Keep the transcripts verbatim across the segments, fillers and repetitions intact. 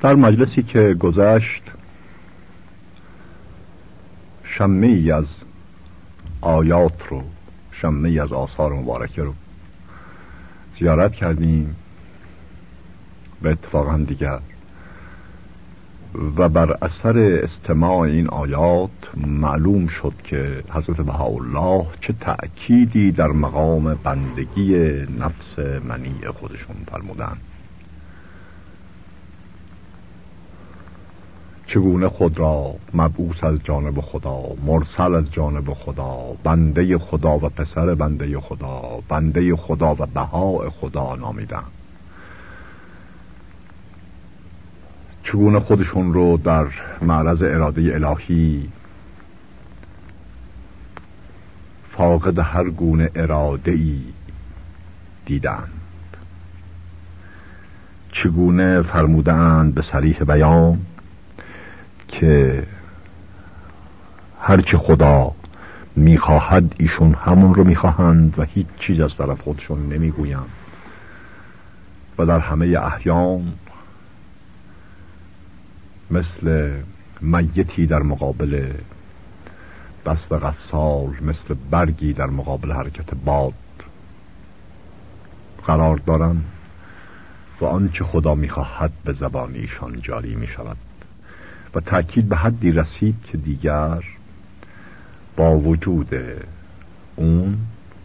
در مجلسی که گذشت شمه ای از آیات رو، شمه ای از آثار مبارکه رو زیارت کردیم به اتفاقا دیگر، و بر اثر استماع این آیات معلوم شد که حضرت بهاءالله چه تأکیدی در مقام بندگی نفس منیع خودشون فرمودند، چگونه خود را مبعوث از جانب خدا، مرسل از جانب خدا، بنده خدا و پسر بنده خدا، بنده خدا و بهاء خدا نامیدند، چگونه خودشون رو در معرض اراده الهی فاقد هر گونه اراده‌ای دیدند، چگونه فرمودند به صریح بیان که هرچی خدا میخواهد ایشون همون رو میخواهند و هیچ چیز از طرف خودشون نمیگویند و در همه احیان مثل میتی در مقابل دست غسال، مثل برگی در مقابل حرکت باد قرار دارند و آنچه خدا میخواهد به زبان ایشان جاری میشود و تأکید به حدی رسید که دیگر با وجود اون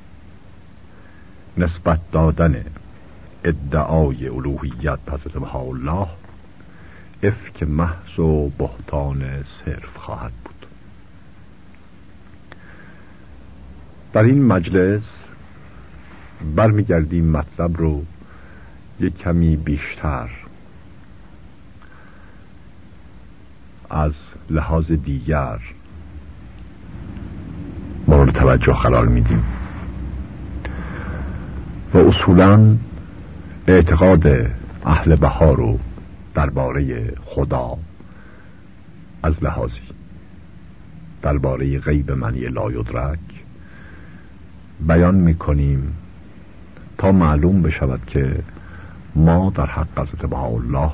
نسبت دادن ادعای الوهیت حضرت بهاءالله افک محض و بهتان صرف خواهد بود. در این مجلس برمیگردیم مطلب رو یک کمی بیشتر از لحاظ دیگر مورد توجه قرار میدیم و اصولاً اعتقاد اهل بها رو درباره خدا از لحاظی درباره غیب معنی لا یدرک بیان میکنیم تا معلوم بشود که ما در حق حضرت بهاءالله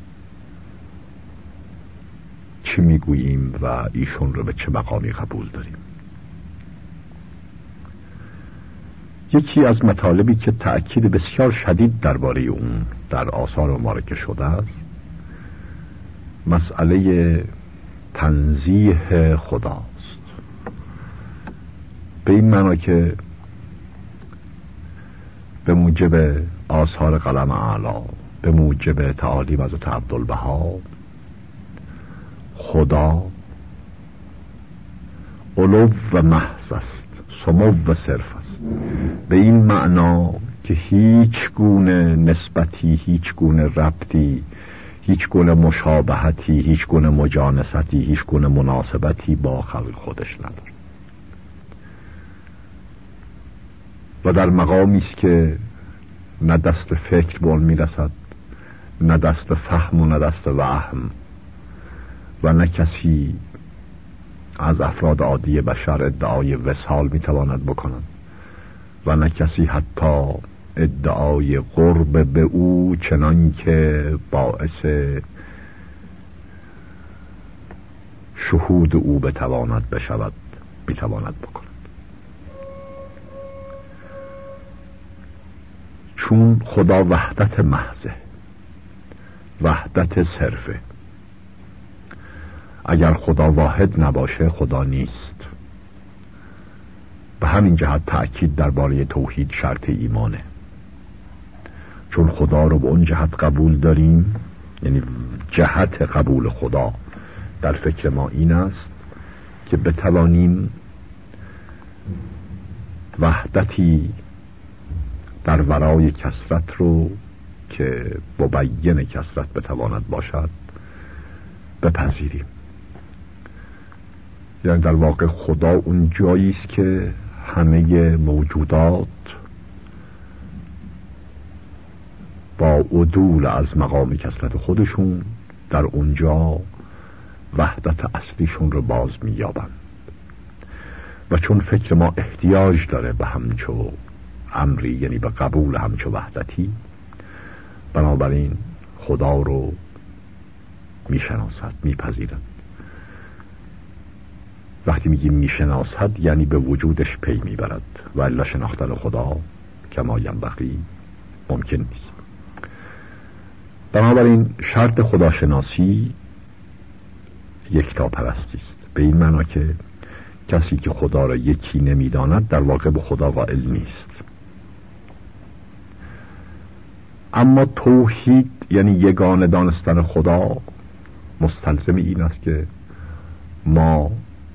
چی میگوییم و ایشون رو به چه مقامی قبول داریم. یکی از مطالبی که تأکید بسیار شدید درباره اون در آثار مبارکه شده است مسئله تنزیه خداست، به این معنی که به موجب آثار قلم اعلی، به موجب تعالیم حضرت عبدالبها، خدا علو و محض است، سمو و صرف است، به این معنا که هیچ گونه نسبتی، هیچ گونه ربطی، هیچ گونه مشابهتی، هیچ گونه مجانستی، هیچ گونه مناسبتی با خلق خودش نداره و در مقامی است که نه دست فکر به اون میرسد، نه دست فهم و نه دست وهم، و نه کسی از افراد عادی بشر ادعای وصال میتواند بکند و نه کسی حتی ادعای قرب به او چنان که باعث شهود او بتواند بشود میتواند بکند، چون خدا وحدت محضه، وحدت صرفه. اگر خدا واحد نباشه خدا نیست. به همین جهت تأکید درباره توحید شرط ایمانه، چون خدا رو به اون جهت قبول داریم، یعنی جهت قبول خدا در فکر ما این است که بتوانیم وحدتی در ورای کثرت رو که مبین کثرت بتواند باشد بپذیریم. یعنی در واقع خدا اون جایی است که همه موجودات با عدول از مقام کثرت خودشون در اونجا وحدت اصلیشون رو باز می‌یابند و چون فکر ما احتیاج داره به همچو امری، یعنی به قبول همچو وحدتی، بنابراین خدا رو میشناسد، میپذیرد. وقتی میگیم میشناسد یعنی به وجودش پی میبرد، و الا شناختن خدا کما ینبغی ممکن نیست. بنابراین شرط خداشناسی یکتاپرستی است، به این معنا که کسی که خدا را یکی نمیداند در واقع به خدا قائل نیست. اما توحید یعنی یگانه دانستن خدا مستلزم این است که ما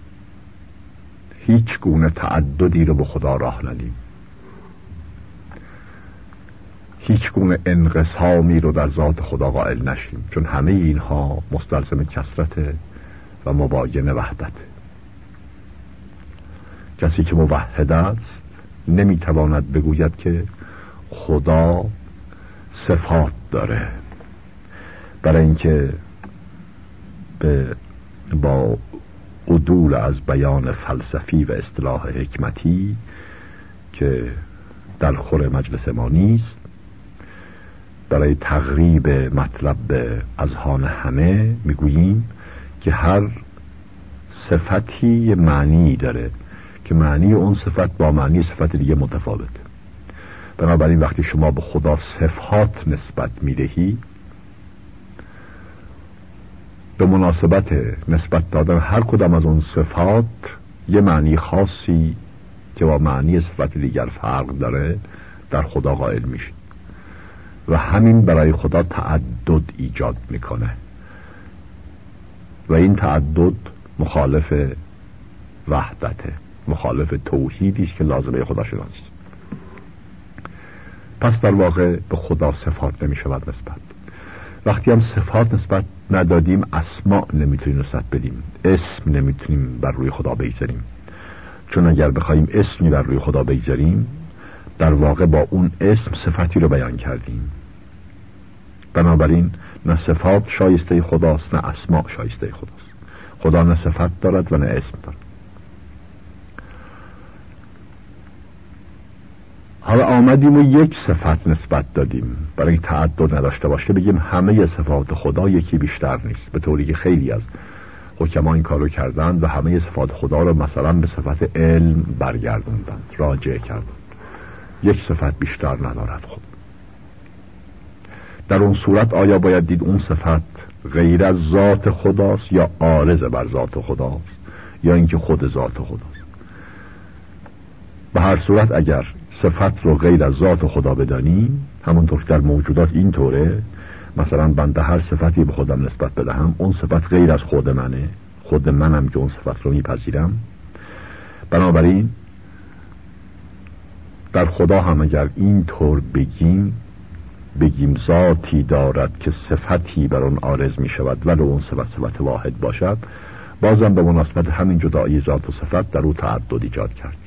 هیچ گونه تعددی رو به خدا راه ندیم، هیچ گونه انقسامی رو در ذات خدا قائل نشیم، چون همه اینها مستلزم کثرت و مباین وحدت. کسی که موحد است نمیتواند بگوید که خدا صفات داره، برای اینکه به با عدول از بیان فلسفی و اصطلاح حکمتی که در خور مجلس ما نیست، برای تقریب مطلب به اذهان همه میگوییم که هر صفتی معنی داره که معنی اون صفت با معنی صفت دیگه متفاوته. بنابراین وقتی شما به خدا صفات نسبت میدهی، به مناسبت نسبت دادن هر کدام از اون صفات یه معنی خاصی که با معنی صفت دیگر فرق داره در خدا قائل میشید، و همین برای خدا تعدد ایجاد میکنه، و این تعدد مخالف وحدته، مخالف توحیدی است که لازمه خدا شناسی است. پس در واقع به خدا صفات نمیشود نسبت. وقتی هم صفات نسبت ندادیم، اسماء نمیتونیم نسبت بدیم، اسم نمیتونیم بر روی خدا بگذاریم، چون اگر بخوایم اسمی بر روی خدا بگذاریم در واقع با اون اسم صفتی رو بیان کردیم. بنابراین نه صفات شایسته خداست نه اسماء شایسته خداست. خدا نه صفت دارد و نه اسم دارد. حالا آمدیم و یک صفت نسبت دادیم برای تعدد نداشته باشه، بگیم همه صفات خدا یکی بیشتر نیست، به طوری که خیلی از حکما این کارو کردند و همه صفات خدا رو مثلا به صفت علم برگردوندند، راجع کردند. یک صفت بیشتر ندارد خود. در اون صورت آیا باید دید اون صفت غیر از ذات خداست یا عارض بر ذات خداست یا اینکه خود ذات خداست؟ به هر صورت اگر صفت رو غیر از ذات خدا بدانیم، همونطور که در موجودات این طوره، مثلا بنده هر صفتی به خودم نسبت بدهم اون صفت غیر از خود منه، خود منم که اون صفت رو میپذیرم. بنابراین در خدا هم اگر این طور بگیم بگیم ذاتی دارد که صفتی بر اون عارض می شود ولو اون صفت صفت واحد باشد، بازم به مناسبت همین جدایی ذات و صفت در او تعدد ایجاد کرد.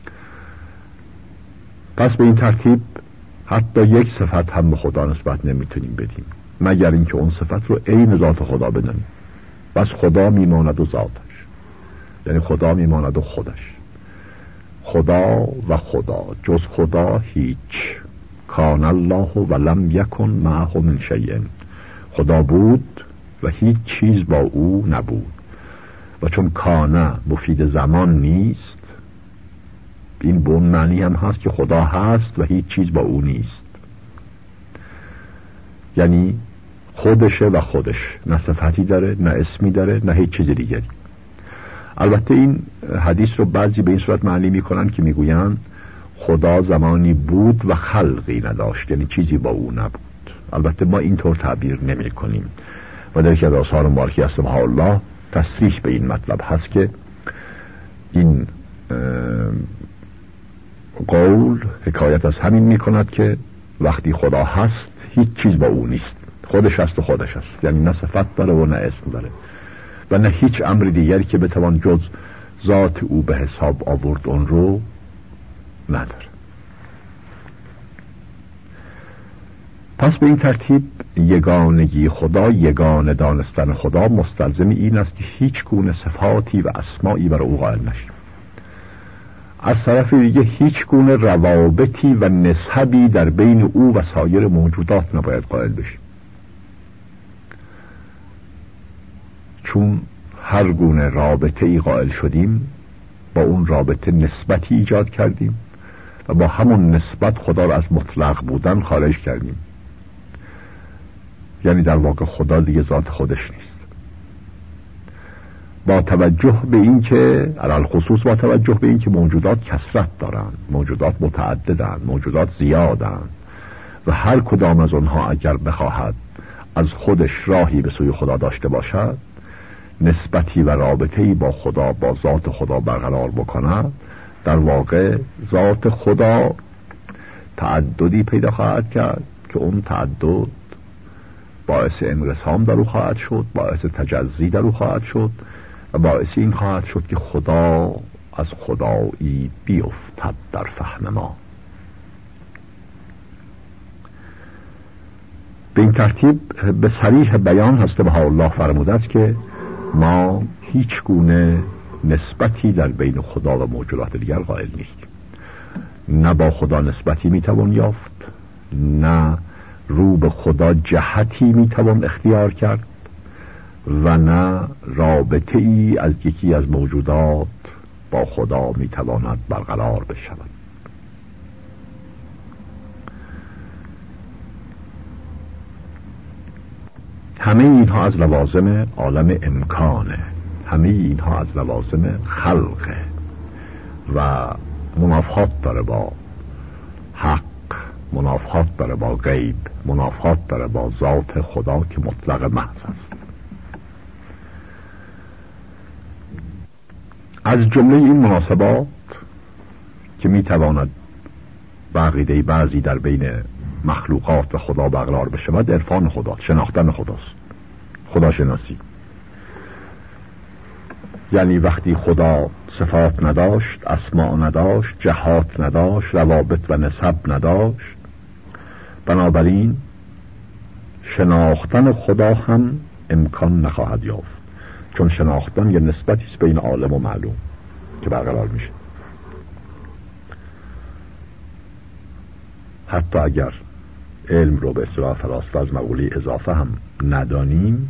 پس به این ترتیب حتی یک صفت هم به خدا نسبت نمیتونیم بدیم مگر اینکه اون صفت رو عین ذات خدا بدانیم. بس خدا میماند و ذاتش، یعنی خدا میماند و خودش. خدا و خدا، جز خدا هیچ. کان الله و لم یکن معه من شیء. خدا بود و هیچ چیز با او نبود. و چون کانه مفید زمان نیست، این به اون معنی هم هست که خدا هست و هیچ چیز با او نیست، یعنی خودشه و خودش، نه صفتی داره نه اسمی داره نه هیچ چیز دیگری. البته این حدیث رو بعضی به این صورت معنی میکنن که میگوین خدا زمانی بود و خلقی نداشت، یعنی چیزی با او نبود. البته ما اینطور تعبیر نمی کنیم و در که آثار مبارکی از سبحان الله تصریح به این مطلب هست که این قول حکایت از همین می کند که وقتی خدا هست هیچ چیز با او نیست، خودش هست و خودش هست، یعنی نه صفت داره و نه اسم داره و نه هیچ امر دیگری که بتوان جز ذات او به حساب آورد اون رو نداره. پس به این ترتیب یگانگی خدا، یگانه دانستن خدا مستلزم این است که هیچ گونه صفاتی و اسمایی بر او قائل نشیم. از طرف دیگه هیچ گونه روابطی و نسبی در بین او و سایر موجودات نباید قائل بشیم. چون هر گونه رابطه ای قائل شدیم با اون رابطه نسبتی ایجاد کردیم و با همون نسبت خدا را از مطلق بودن خارج کردیم. یعنی در واقع خدا دیگه ذات خودش نیست. با توجه به این که علل خصوص با توجه به این که موجودات کثرت دارند، موجودات متعددند، موجودات زیادند و هر کدام از آنها اگر بخواهد از خودش راهی به سوی خدا داشته باشد، نسبتی و رابطه‌ای با خدا، با ذات خدا برقرار بکند، در واقع ذات خدا تعددی پیدا خواهد کرد که اون تعدد باعث انقسام در او خواهد شد، باعث تجزی در او خواهد شد و باعث این خواهد شد که خدا از خدایی بیفتد در فهم ما. به این ترتیب به صریح بیان حضرت بهاءالله فرموده است که ما هیچ گونه نسبتی در بین خدا و موجودات دیگر قائل نیستیم. نه با خدا نسبتی میتوان یافت، نه رو به خدا جهتی میتوان اختیار کرد و نه رابطه ای از یکی از موجودات با خدا میتواند برقرار بشود. همه اینها از لوازم عالم امکانه، همه اینها از لوازم خلقه و منافات داره با حق، منافات داره با غیب، منافات داره با ذات خدا که مطلق محض است. از جمله این مناسبات که میتواند عقیده بعضی در بین مخلوقات و خدا برقرار بشود، عرفان خدا، شناختن خداست، خداشناسی. یعنی وقتی خدا صفات نداشت، اسماء نداشت، جهات نداشت، روابط و نسب نداشت، بنابراین شناختن خدا هم امکان نخواهد یافت، چون شناختن یه نسبتی است بین عالم و معلوم که برقرار میشه. حتی اگر علم رو به اصطلاح فلاسفه از مقوله اضافه هم ندانیم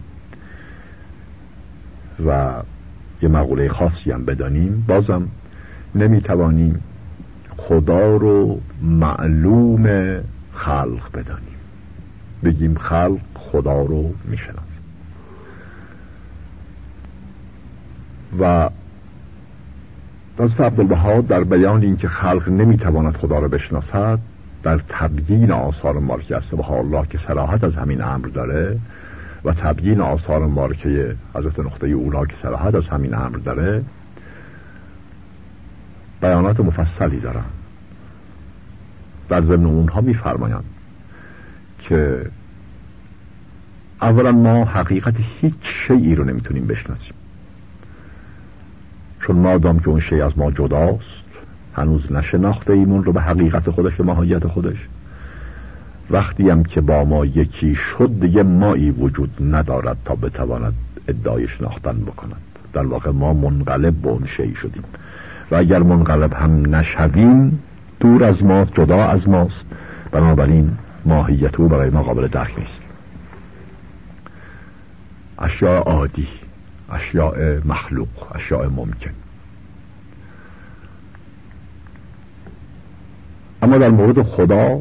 و یه مقوله خاصی هم بدانیم، بازم نمیتوانیم خدا رو معلوم خلق بدانیم، بگیم خلق خدا رو میشناسه. و حضرت عبدالبها در بیان این که خلق نمیتواند خدا رو بشناسد، در تبیین آثار مارکه است بهاءالله که صراحت از همین امر داره و تبیین آثار مارکه حضرت نقطه اولا که صراحت از همین امر داره، بیانات مفصلی دارن. در ضمن اونها میفرمایند که اولا ما حقیقت هیچ شیئی رو نمیتونیم بشناسیم، چون مادام که اون شیء از ما جداست هنوز نشناخته ایمون رو به حقیقت خودش و ماهیت خودش. وقتی هم که با ما یکی شد دیگه مایی وجود ندارد تا بتواند ادعای شناختن بکند. در واقع ما منقلب به اون شیء شدیم و اگر منقلب هم نشویم دور از ما، جدا از ماست، بنابراین ماهیت او برای ما قابل درک نیست. اشیاء عادی، اشیاء مخلوق، اشیاء ممکن. اما در مورد خدا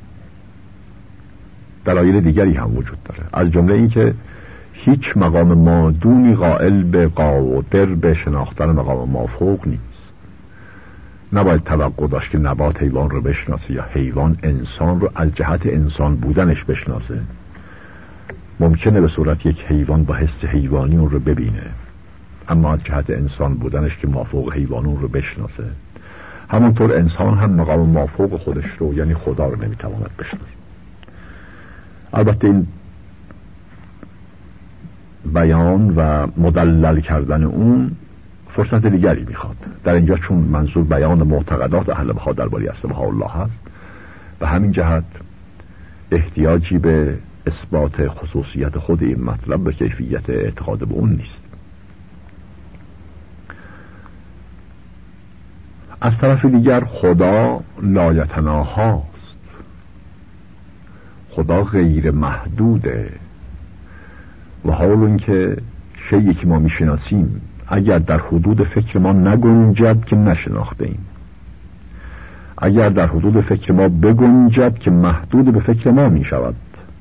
دلایل دیگری هم وجود داره، از جمله این که هیچ مقام مادونی قائل به قادر به شناختن مقام مافوق نیست. نباید توقع داشت که نبات حیوان رو بشناسه یا حیوان انسان رو از جهت انسان بودنش بشناسه. ممکنه به صورت یک حیوان با حس حیوانی اون رو ببینه، اما از جهت انسان بودنش که مافوق حیوان اون رو بشناسه. همونطور انسان هم مقام مافوق خودش رو یعنی خدا رو نمیتواند بشناسه. البته این بیان و مدلل کردن اون فرصت دیگری میخواد. در اینجا چون منظور بیان معتقدات اهل بها درباره است بهاءالله هست، به همین جهت احتیاجی به اثبات خصوصیت خود این مطلب به کیفیت اعتقاد به اون نیست. از طرف دیگر خدا لایتناهاست، خدا غیر محدوده و حال این که شیئی که ما میشناسیم اگر در حدود فکر ما نگنجد که نشناخته ایم، اگر در حدود فکر ما بگنجد که محدود به فکر ما می شود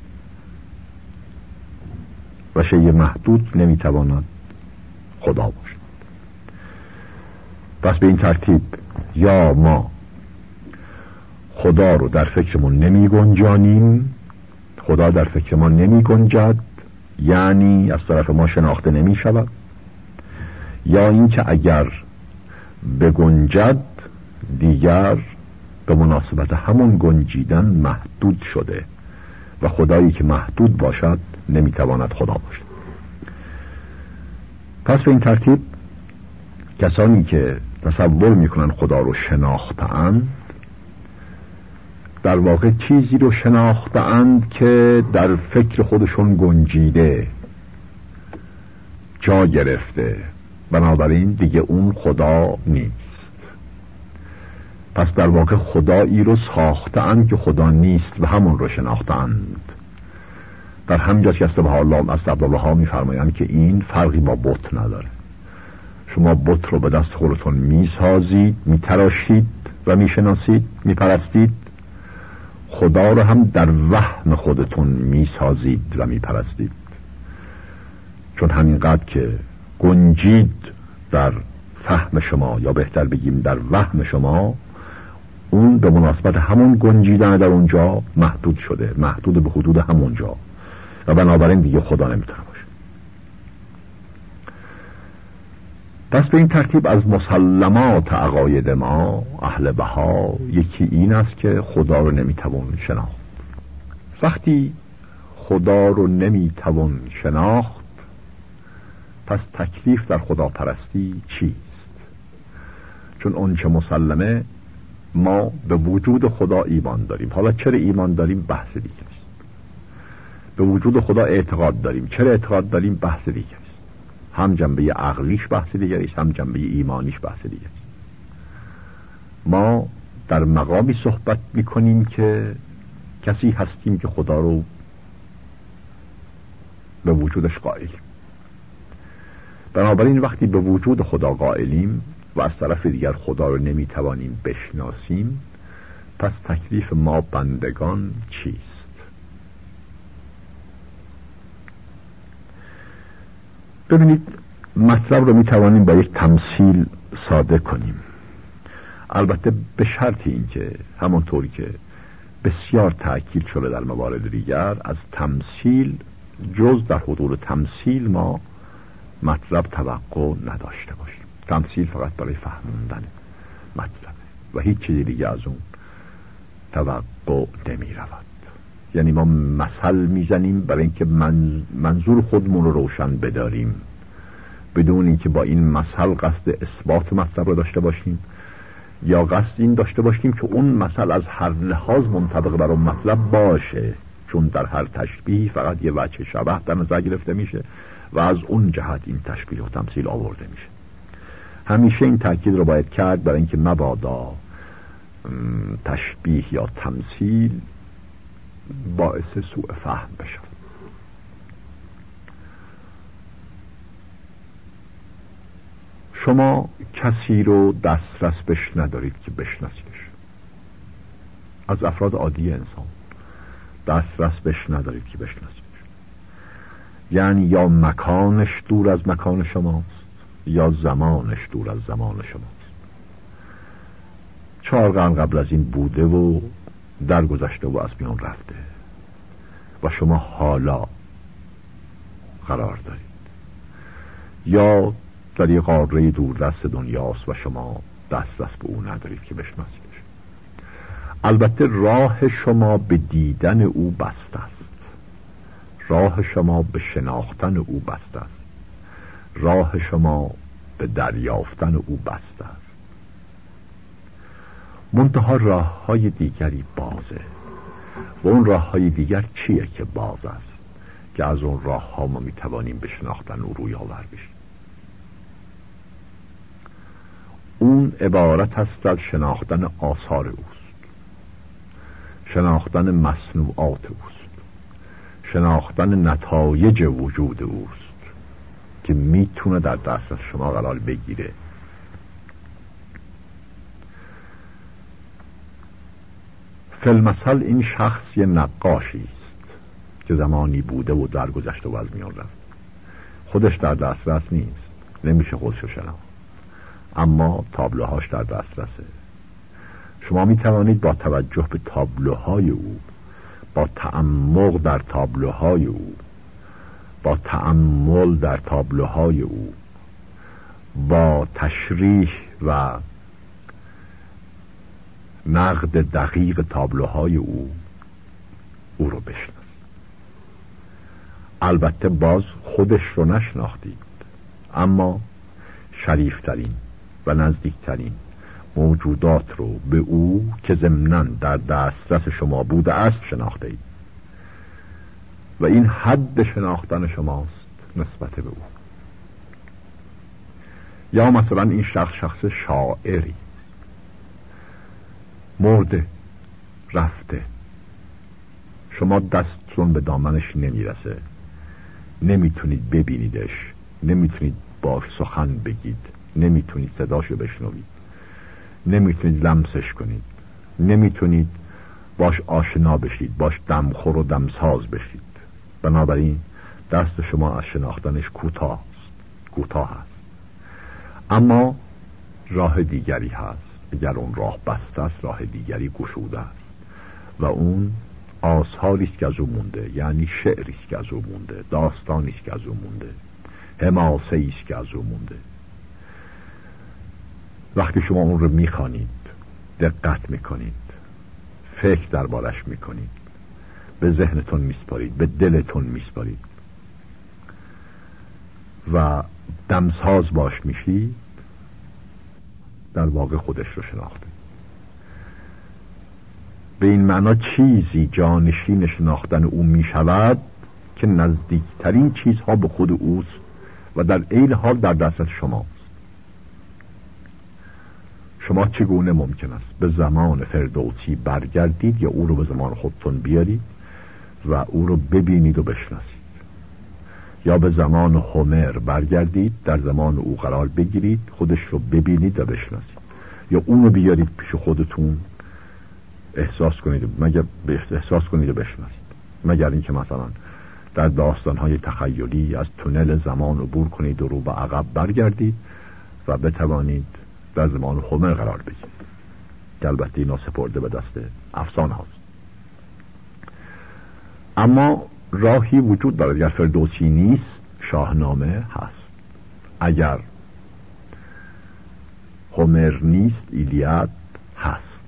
و شیء محدود نمیتواند خدا باشد. پس به این ترتیب یا ما خدا رو در فکرمون نمی گنجانیم، خدا در فکر ما نمی گنجد یعنی از طرف ما شناخته نمی شود، یا اینکه اگر بگنجد دیگر به مناسبت همون گنجیدن محدود شده و خدایی که محدود باشد نمیتواند خدا باشد. پس به این ترتیب کسانی که تصور میکنن خدا رو شناخته‌اند در واقع چیزی رو شناخته‌اند که در فکر خودشون گنجیده، جا گرفته، بنابراین دیگه اون خدا نیست. پس در واقع خدایی رو ساخته‌اند که خدا نیست و همون رو شناخته‌اند. در همینجاست که استبحالله از عبدالله میفرمایند که این فرقی با بت نداره. شما بت رو به دست خودتون میسازید، میتراشید و میشناسید، میپرستید، خدا رو هم در وهم خودتون میسازید و میپرستید. چون همینقدر که گنجید در فهم شما، یا بهتر بگیم در وهم شما، اون به مناسبت همون گنجیدن در اونجا محدود شده، محدود به حدود همونجا و بنابراین دیگه خدا نمیتونه باشه. پس به این ترتیب از مسلمات عقاید ما اهل بها یکی این است که خدا رو نمیتوان شناخت. وقتی خدا رو نمیتوان شناخت پس تکلیف در خدا پرستی چیست؟ چون اون چه مسلمه ما به وجود خدا ایمان داریم. حالا چرا ایمان داریم بحث دیگه است. به وجود خدا اعتقاد داریم. چرا اعتقاد داریم بحث دیگه است. هم جنبه عقلیش بحث دیگه است، هم جنبه ایمانیش بحث دیگه است. ما در مقامی صحبت میکنیم که کسی هستیم که خدا رو به وجودش قائلیم. بنابراین وقتی به وجود خدا قائلیم و از طرف دیگر خدا رو نمیتوانیم بشناسیم، پس تکلیف ما بندگان چیست؟ ببینید، مطلب رو میتوانیم با یک تمثیل ساده کنیم، البته به شرط این که همونطوری که بسیار تأکید شده در موارد دیگر، از تمثیل جز در حدود تمثیل ما مطلب توقع نداشته باشیم. تمثیل فقط برای فهموندن مطلبه و هیچ چیزی دیگه از اون توقع نمی رود. یعنی ما مثل میزنیم برای اینکه من منظور خودمون رو روشن بداریم، بدون اینکه با این مثل قصد اثبات مطلب رو داشته باشیم یا قصد این داشته باشیم که اون مثل از هر لحاظ منطبق بر اون مطلب باشه، چون در هر تشبیه فقط یه وجه شبه در نظر گرفته میشه و از اون جهت این تشبیه و تمثیل آورده میشه. همیشه این تأکید رو باید کرد برای اینکه مبادا تشبیه یا تمثیل باعث سوء فهم بشه. شما کسی رو دسترس بش ندارید که بشناسیدش. از افراد عادی انسان دسترس بش ندارید که بشناسیدش. یعنی یا مکانش دور از مکان شماست یا زمانش دور از زمان شماست. چهار قرن قبل از این بوده و درگذشته و از میان رفته و شما حالا قرار دارید، یا در یک قاره دوردست دنیاست و شما دسترس به او ندارید که بشناسیدش. البته راه شما به دیدن او بسته است، راه شما به شناختن او بسته است، راه شما به دریافتن او بسته است. منتها راه های دیگری بازه و اون راه های دیگر چیه که باز است که از اون راه ها ما میتوانیم به شناختن او روی آور بشیم؟ اون عبارت است از شناختن آثار اوست، شناختن مصنوعات اوست، شناختن نتایج وجود اوست که میتونه در دسترس شما قرار بگیره. فی‌المثل این شخص یه نقاشی است که زمانی بوده و درگذشته و از میان رفت. خودش در دسترس نیست، نمیشه خودش رو شناخت، اما تابلوهاش در دسترسه. شما میتوانید با توجه به تابلوهای او، با تعمق در تابلوهای او، با تأمل در تابلوهای او، با تشریح و نقد دقیق تابلوهای او او رو بشناسید. البته باز خودش رو نشناختید، اما شریفترین و نزدیکترین موجودات رو به او که ضمناً در دسترس شما بوده است شناخته اید و این حد شناختن شماست نسبت به او. یا مثلا این شخص شخص شاعری، مرده، رفته، شما دستتون به دامنش نمیرسه، نمیتونید ببینیدش، نمیتونید باش سخن بگید، نمیتونید صداشو بشنوید، نمیتونید لمسش کنید، نمیتونید باش آشنا بشید، باش دمخور و دمساز بشید. بنابراین دست شما از شناختنش کوتاه است، کوتاه است. اما راه دیگری هست. اگر اون راه بسته است، راه دیگری گشوده است و اون آثاری است که از او مونده، یعنی شعری است که از او مونده، داستانی است که از او مونده، حماسه‌ای است که از او مونده. وقتی شما اون رو میخوانید، دقت میکنید، فکر دربارش میکنید، به ذهنتون میسپارید، به دلتون میسپارید و دمساز باش میشید، در واقع خودش رو شناخته. به این معنا چیزی جانشین شناختن او میشود که نزدیکترین چیزها به خود اوست و در عین حال در دسترس شماست. شما چگونه ممکن است به زمان فردوسی برگردید یا او رو به زمان خودتون بیارید و او رو ببینید و بشناسید، یا به زمان هومر برگردید، در زمان او قرار بگیرید، خودش رو ببینید و بشناسید، یا اون رو بیارید پیش خودتون احساس کنید، مگر احساس کنید و بشناسید، مگر اینکه مثلا در داستان‌های تخیلی از تونل زمان عبور کنید و رو به عقب برگردید و بتوانید در زمان هومر قرار بگیرید، که البته اینا سپرده به دست افسانه هاست. اما راهی وجود دارد. اگر فردوسی نیست، شاهنامه هست. اگر هومر نیست، ایلیاد هست.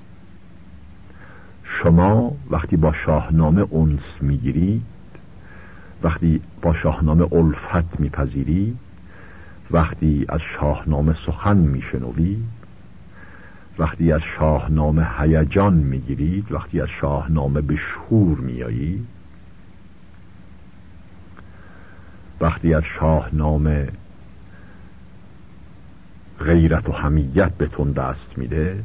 شما وقتی با شاهنامه انس میگیرید، وقتی با شاهنامه الفت میپذیرید، وقتی از شاهنامه سخن میشنوید، وقتی از شاهنامه هیجان میگیرید، وقتی از شاهنامه به شور میایید، وقتی از شاهنامه غیرت و حمیت بهتون دست میده،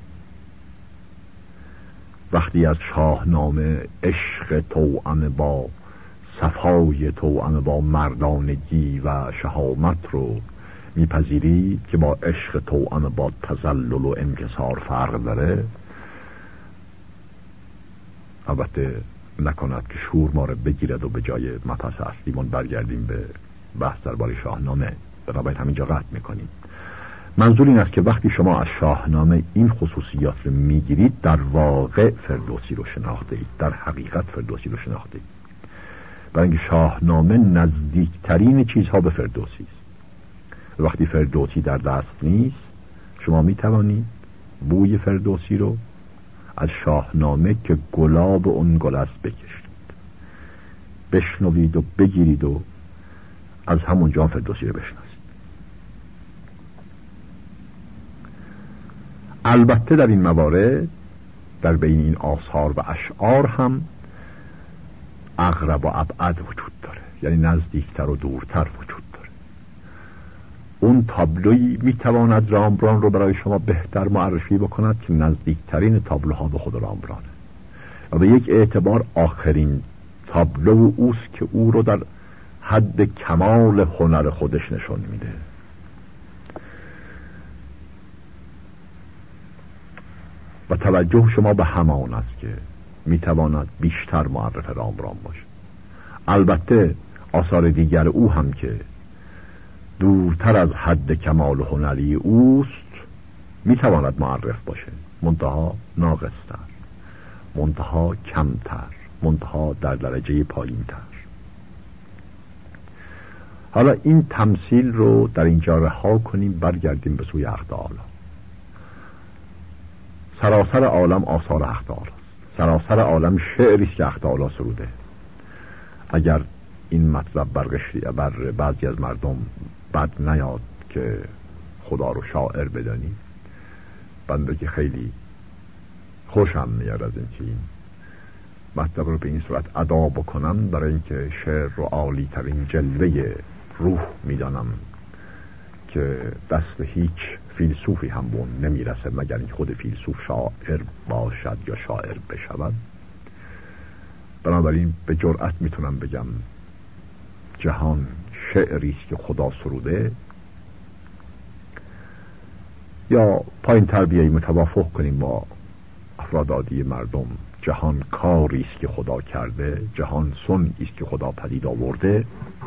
وقتی از شاهنامه عشق توأم با صفای توأم با مردانگی و شهامت رو میپذیرید که با عشق توأم با تذلل و انکسار فرق داره، البته نکند که شور ما رو بگیرد و به جای مبحث اصلیمون برگردیم به بحث درباره شاهنامه، بنابراین همینجا قطع میکنیم. منظور این است که وقتی شما از شاهنامه این خصوصیات رو میگیرید، در واقع فردوسی رو شناخته اید، در حقیقت فردوسی رو شناخته اید، برای اینکه شاهنامه نزدیکترین چیزها به فردوسی است. وقتی فردوسی در دست نیست، شما میتوانید بوی فردوسی رو از شاهنامه که گلاب اون گل است بکشید، بشنوید و بگیرید و از همونجا فردوسی رو بشناسید. البته در این موارد، در بین این آثار و اشعار هم اقرب و ابعد وجود داره، یعنی نزدیکتر و دورتر وجود داره. اون تابلوی میتواند رامبران رو برای شما بهتر معرفی بکند که نزدیکترین تابلوها به خود رامبرانه و به یک اعتبار آخرین تابلو اوست که او رو در حد کمال هنر خودش نشون میده. و توجه شما به همان است که میتواند بیشتر معرف رام رام باشه. البته آثار دیگر او هم که دورتر از حد کمال هنری اوست میتواند معرف باشه، منتها ناقصتر، منتها کمتر، منتها در درجه پایینتر. حالا این تمثیل رو در اینجا رها کنیم، برگردیم به سوی حق تعالی. سراسر عالم آثار حق تعالی است، سراسر عالم شعری است که حق تعالی سروده. اگر این مطلب برقشری بر بعضی از مردم بد نیاد که خدا رو شاعر بدانی، بنده که خیلی خوشم میاد از این که این مطلب رو به این صورت ادا بکنم، برای اینکه شعر رو عالی ترین جلوه روح میدانم که دست هیچ فیلسوفی هم بون نمیرسه مگر این خود فیلسوف شاعر باشد یا شاعر بشود. بنابراین به جرأت میتونم بگم جهان شعری است که خدا سروده، یا پایین تربیهی متوافق کنیم با افراد عادی مردم، جهان کاری است که خدا کرده، جهان صنعی است که خدا پدید آورده.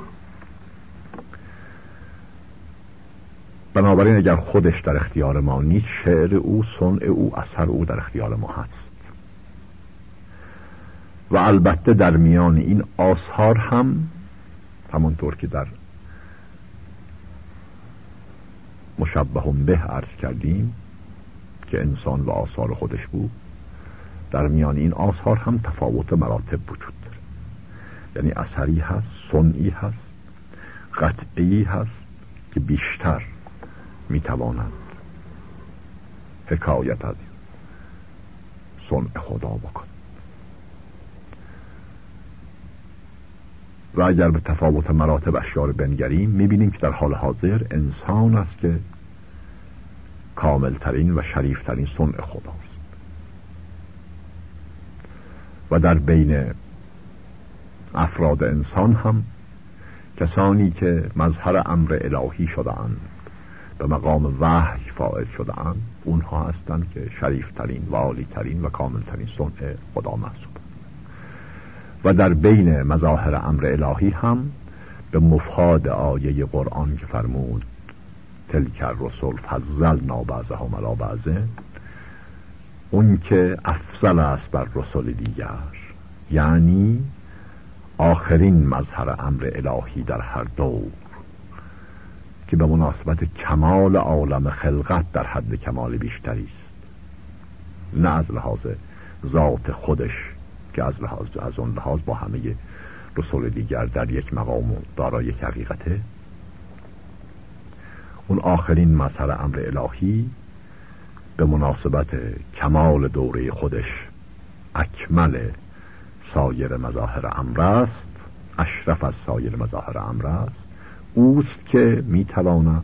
بنابراین اگر خودش در اختیار ما نیست، شعر او، صنع او، اثر او در اختیار ما هست. و البته در میان این آثار هم همونطور که در مشبه به عرض کردیم که انسان و آثار خودش بود، در میان این آثار هم تفاوت مراتب وجود داره. یعنی اثری هست، صنعی هست، قطعی هست که بیشتر میتواند حکایت از صنع خدا بکن. و اگر به تفاوت مراتب اشیاء رو بنگریم، میبینیم که در حال حاضر انسان است که کاملترین و شریفترین صنع خداست. و در بین افراد انسان هم کسانی که مظهر امر الهی شده‌اند، به مقام وحی فائز شده‌اند، اونها هستند که شریفترین و عالیترین و کاملترین صنع خدا محسوب. و در بین مظاهر امر الهی هم به مفاد آیه قرآن که فرمود تلک الرسل فضلنا بعضهم علی بعض، اون که افضل است بر رسل دیگر، یعنی آخرین مظهر امر الهی در هر دور که به مناسبت کمال عالم خلقت در حد کمال بیشتری است، نه از لحاظ ذات خودش که از لحاظ از اون لحاظ با همه رسول دیگر در یک مقام دارای یک حقیقته. اون آخرین مظهر امر الهی به مناسبت کمال دوره خودش اکمل سایر مظاهر امر است، اشرف از سایر مظاهر امر است. اوست که میتواند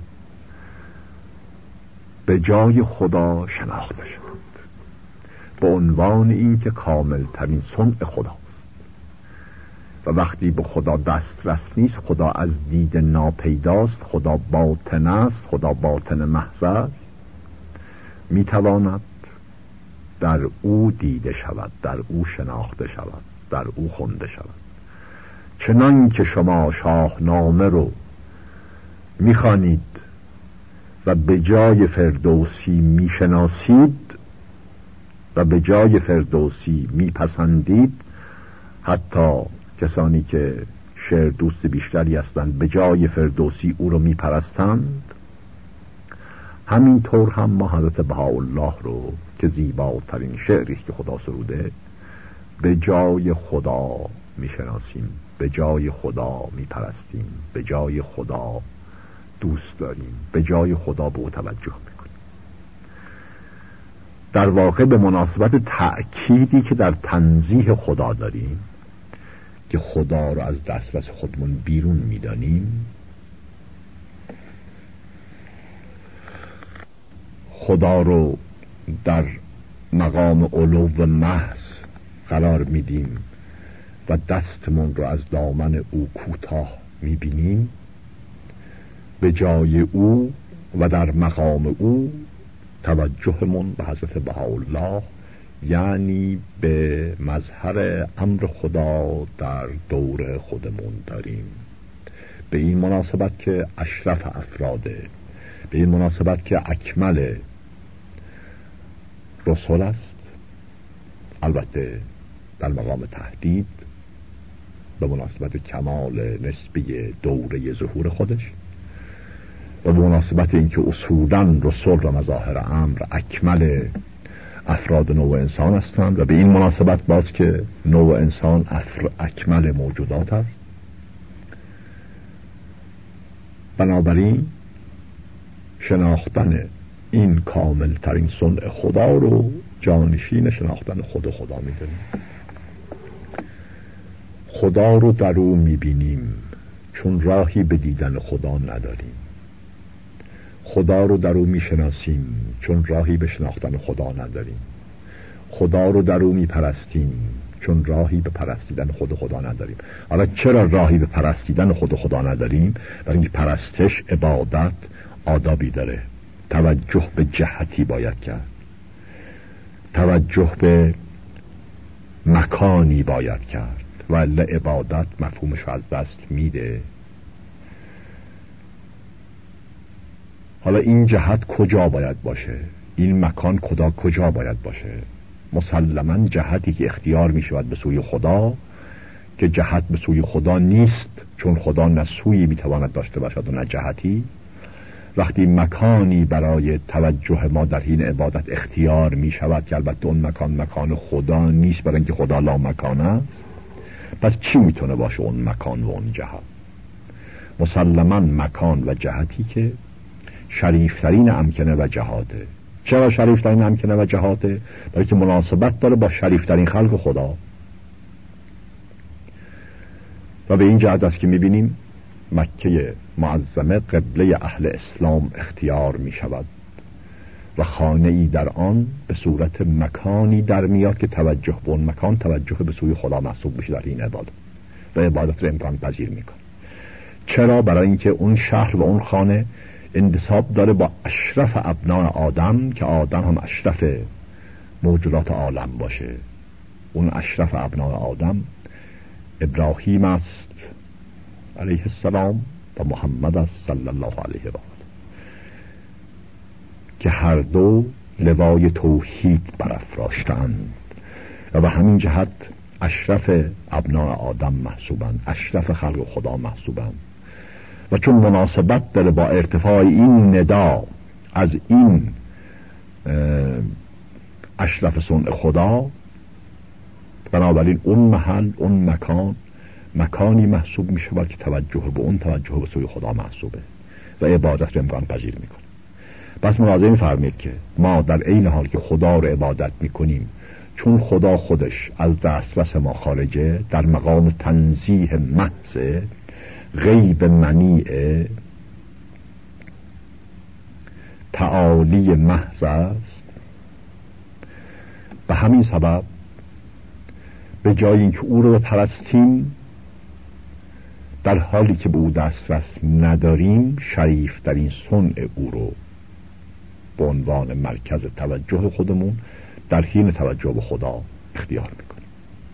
به جای خدا شناخته شد به عنوان این که کامل ترین صنع خداست. و وقتی به خدا دسترس نیست، خدا از دید ناپیداست، خدا باطن است، خدا باطن محض است، میتواند در او دیده شود، در او شناخته شود، در او خونده شود. چنان که شما شاهنامه رو میخوانید و به جای فردوسی میشناسید و به جای فردوسی میپسندید، حتی کسانی که شعر دوست بیشتری هستند به جای فردوسی او رو میپرستند، همینطور هم ما حضرت بهاءالله رو که زیباترین شعری است که خدا سروده به جای خدا میشناسیم، به جای خدا میپرستیم، به جای خدا دوست داریم، به جای خدا به او توجه میکنیم. در واقع به مناسبت تأکیدی که در تنزیه خدا داریم که خدا رو از دسترس خودمون بیرون میدانیم، خدا رو در مقام علو و محض قرار میدیم و دستمون رو از دامن او کوتاه میبینیم به جای او و در مقام او توجهمون به حضرت بهاءالله، یعنی به مظهر امر خدا در دور خودمون داریم. به این مناسبت که اشرف افراده، به این مناسبت که اکمل رسول است، البته در مقام تهدید به مناسبت کمال نسبی دوره ظهور خودش و به مناسبت اینکه اصولاً رسول و مظاهر امر اکمل افراد نوع انسان هستند و به این مناسبت باز که نوع انسان افر اکمل موجودات است. بنابراین شناختن این کامل ترین صنع خدا رو جانشین شناختن خود خدا میدونیم. خدا رو در او میبینیم چون راهی به دیدن خدا نداریم. خدا رو در او میشناسیم چون راهی به شناختن خدا نداریم. خدا رو در او میپرستیم چون راهی به پرستیدن خود خدا نداریم. حالا چرا راهی به پرستیدن خود خدا نداریم؟ برای اینکه پرستش، عبادت آدابی داره. توجه به جهتی باید کرد، توجه به مکانی باید کرد، ولی عبادت مفهومش از دست میده. حالا این جهت کجا باید باشه؟ این مکان کدا کجا باید باشه؟ مسلماً جهتی که اختیار می شود به سوی خدا، که جهت به سوی خدا نیست، چون خدا نه سویی می تواند داشته باشد و نه جهتی. وقتی مکانی برای توجه ما در حین عبادت اختیار می شود که البته اون مکان مکان خدا نیست، برای اینکه خدا لا مکان است، پس چی می تونه باشه اون مکان و اون جهت؟ مسلماً مکان و جهتی که شریفترین امکنه و جهاته. چرا شریفترین امکنه و جهاته؟ برای که مناسبت داره با شریفترین خلق خدا. و به این جهت است که میبینیم مکه معظمه قبله اهل اسلام اختیار می شود و خانه ای در آن به صورت مکانی در میاد که توجه به اون مکان توجه به سوی خدا محسوب بشه در این عبادت و عبادت رو امکان پذیر میکنه. چرا؟ برای اینکه اون شهر و اون خانه انتساب داره با اشرف ابناء آدم، که آدم هم اشرف موجودات عالم باشه. اون اشرف ابناء آدم ابراهیم است علیه السلام و محمد است صلی الله علیه و آله، که هر دو لوای توحید برافراشتند و به همین جهت اشرف ابناء آدم محسوبند، اشرف خلق خدا محسوبند. و چون مناسبت داره با ارتفاع این ندا از این اشرف صنع خدا، بنابراین اون محل، اون مکان مکانی محسوب می شود که توجه به اون توجه به سوی خدا محسوبه و عبادت رو امکان پذیر می کنه. پس ملاحظه می فرمید که ما در عین حال که خدا رو عبادت می کنیم، چون خدا خودش از دسترس ما خارجه، در مقام تنزیه محض، غیب منیع، تعالی محض است، به همین سبب به جای اینکه او رو پرستیم در حالی که به او دسترس نداریم، شریف در این صنع او رو به عنوان مرکز توجه خودمون در حین توجه به خدا اختیار میکنیم.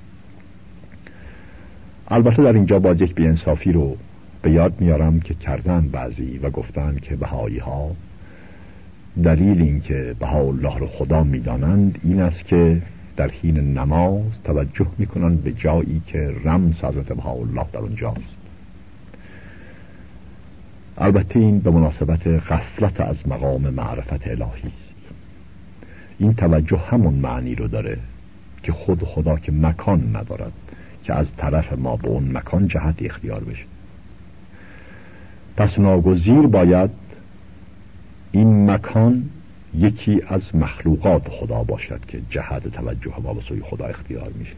البته در اینجا باید یک بی‌انصافی رو به یاد میارم که کردن بعضی و گفتن که بهایی ها دلیل این که بهاءالله رو خدا میدانند این است که در حین نماز توجه میکنند به جایی که رمز حضرت بهاءالله در اونجاست. البته این به مناسبت غفلت از مقام معرفت الهی است. این توجه همون معنی رو داره که خود خدا که مکان ندارد که از طرف ما به اون مکان جهت اختیار بشه. پس ناگزیر باید این مکان یکی از مخلوقات خدا باشد که جهت توجه ما به سوی خدا اختیار میشه.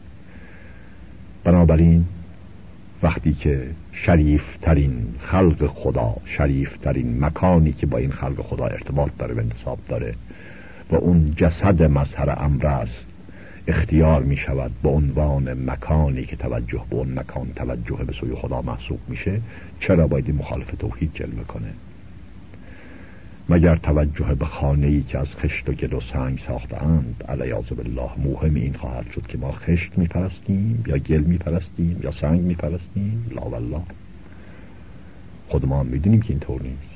بنابراین وقتی که شریفترین خلق خدا، شریفترین مکانی که با این خلق خدا ارتباط داره و انتساب داره و اون جسد مظهر امر است، اختیار می شود به عنوان مکانی که توجه به اون مکان توجه به سوی خدا محسوب میشه، چرا باید این مخالف توحید جلوه کنه؟ مگر توجه به خانه‌ای که از خشت و گل و سنگ ساختند علیاذ بالله موهم این خواهد شد که ما خشت میپرستیم یا گل میپرستیم یا سنگ میپرستیم؟ لا والله. خود ما هم میدونیم که اینطور نیست.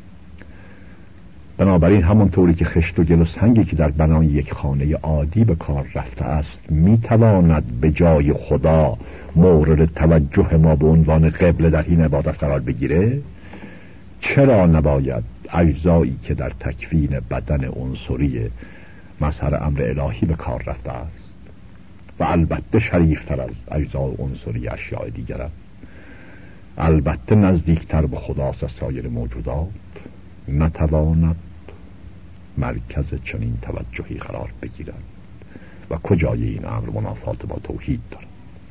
بنابراین همونطوری که خشت و گل و سنگی که در بنای یک خانه عادی به کار رفته است میتواند به جای خدا مورد توجه ما به عنوان قبله در این عبادت قرار بگیره، چرا نباید اجزایی که در تکوین بدن عنصری مظهر امر الهی به کار رفته است و البته شریفتر از اجزای عنصری اشیاء دیگر است، البته نزدیکتر به خداست از سایر موجودات، نتواند مرکز چنین توجهی قرار بگیرد؟ و کجای این امر منافات با توحید دارد؟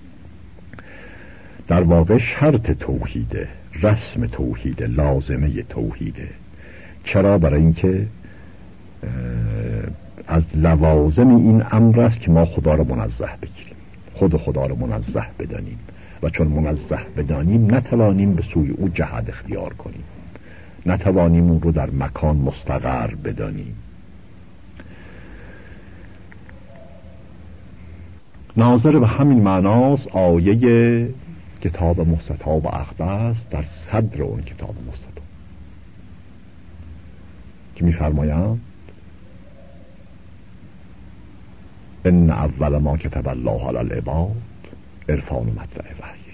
در واقع شرط توحیده، رسم توحیده، لازمه توحیده. چرا؟ برای اینکه از لوازم این امر است که ما خدا را منزه بگیریم، خود خدا را منزه بدانیم و چون منزه بدانیم نتوانیم به سوی او جهت اختیار کنیم، نتوانیم اون رو در مکان مستقر بدانیم. ناظر به همین معناست آیه کتاب مستطاب اقدس در صدر اون کتاب مستطاب که می‌فرمایند ان اول ما کتب الله علی العباد عرفان مطلع وحی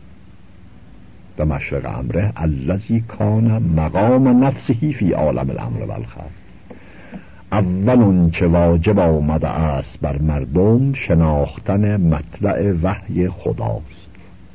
و مشرق امره الذی کان مقام نفسه فی عالم الامر والخلق. اولون که واجب آمده است بر مردم شناختن مطلع وحی خداست.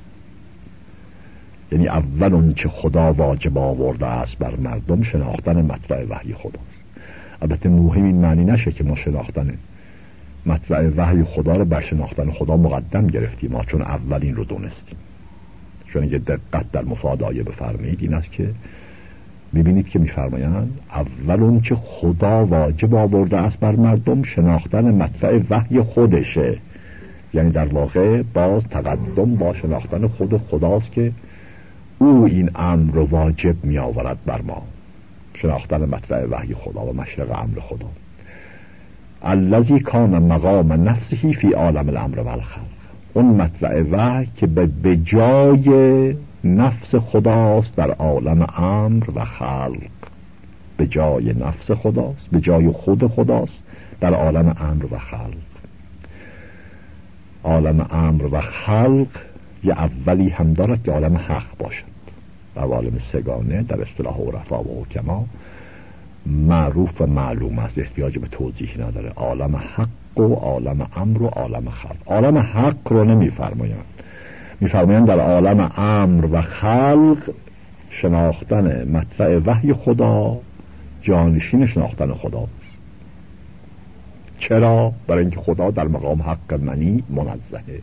یعنی اولون که خدا واجب آورده است بر مردم شناختن مطلع وحی خداست. البته مهم این معنی نشه که ما شناختن مطلع وحی خدا رو بر شناختن خدا مقدم گرفتیم ما، چون اولین رو دونستیم. چون اگه دقت در مفاد آیه بفرمایید این است که میبینید که میفرمایند اولون که خدا واجب آورده است بر مردم شناختن مطلع وحی خودشه، یعنی در واقع باز تقدم با شناختن خود خداست که او این امر رو واجب می آورد بر ما، شناختن مطلع وحی خدا و مشرق امر خدا. الذی کان مقام نفسه فی عالم الامر والخلق، اون مطلع وحی که به جای نفس خداست در عالم امر و خلق، به جای نفس خداست، به جای خود خداست در عالم امر و خلق. عالم امر و خلق یه اولی هم دارد که عالم حق باشد. عوالم سگانه در اصطلاح عرفا و حکما معروف و معلوم است، احتیاج به توضیح نداره. عالم حق و عالم امر و عالم خلق. عالم حق رو نمیفرمایند، میفرمایند در عالم امر و خلق شناختن مطلع وحی خدا جانشین شناختن خداست. چرا؟ برای اینکه خدا در مقام حق منی منزهه،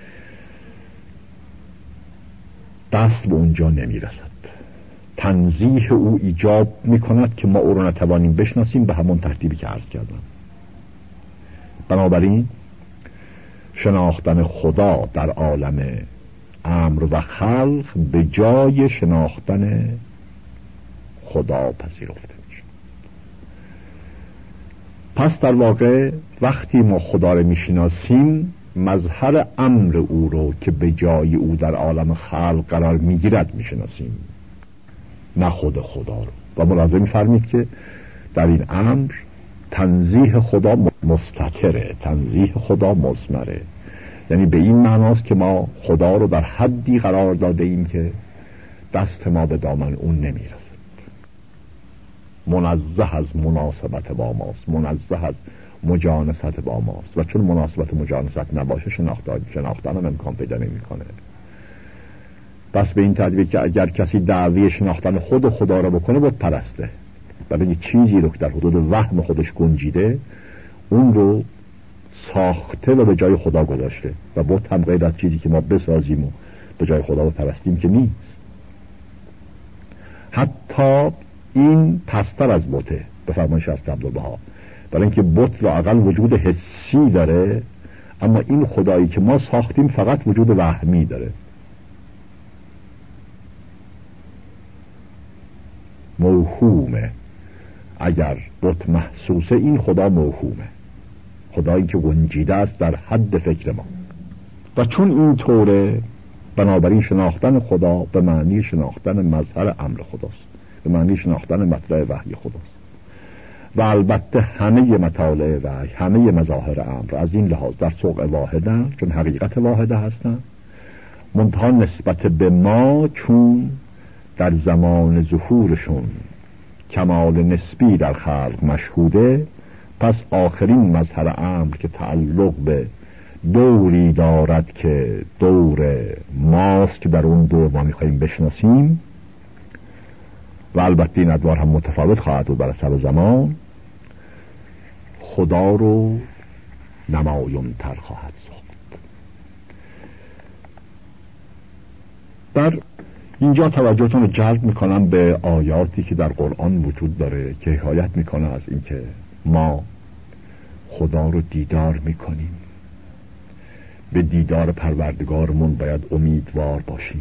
دست به اونجا نمیرسد. تنزیه او ایجاب میکند که ما او رو نتوانیم بشناسیم به همون ترتیبی که عرض کردم. بنابراین شناختن خدا در عالم امر و خلق به جای شناختن خدا پذیرفته میشه. پس در واقع وقتی ما خدا رو میشناسیم مظهر امر او رو که به جای او در عالم خلق قرار میگیرد میشناسیم، نه خود خدا رو. و ملاحظه می‌فرمایید که در این امر تنزیه خدا مستتره، تنزیه خدا مضمره. یعنی به این معناست که ما خدا رو در حدی قرار داده ایم که دست ما به دامن اون نمیرسد. منزه از مناسبت با ماست، منزه از مجانست با ماست و چون مناسبت مجانست نباشه شناختن شناختن هم امکان پیدا نمی‌کنه. پس به این ترتیب که اگر کسی دعوی شناختن خود خدا را بکنه بود پرسته، برای چیزی رو که در حدود وهم خودش گنجیده اون رو ساخته و به جای خدا گذاشته و بود هم غیر از چیزی که ما بسازیم و به جای خدا رو پرستیم که نیست. حتی این پستر از بته به فرمان شست عبدالبها، برای اینکه بت را اقل وجود حسی داره اما این خدایی که ما ساختیم فقط وجود وهمی داره. موهومه. اگر بت محسوسه، این خدا موهومه، خدایی که گنجیده است در حد فکر ما. و چون این طوره، بنابراین شناختن خدا به معنی شناختن مظهر امر خداست، به معنی شناختن مطلع وحی خداست. و البته همه مطالع وحی، همه مظاهر امر از این لحاظ در سوق واحدن، چون حقیقت واحده هستن، منتها نسبت به ما چون در زمان ظهورشون کمال نسبی در خلق مشهوده، پس آخرین مظهر امر که تعلق به دوری دارد که دور ماست که در اون دور ما میخواییم بشناسیم، و البته این ادوار هم متفاوت خواهد بود بر حسب زمان، خدا رو نمایان تر خواهد ساخت. در اینجا توجهتون رو جلب میکنم به آیاتی که در قرآن وجود داره که حکایت میکنه از اینکه ما خدا رو دیدار میکنیم. به دیدار پروردگارمون باید امیدوار باشیم.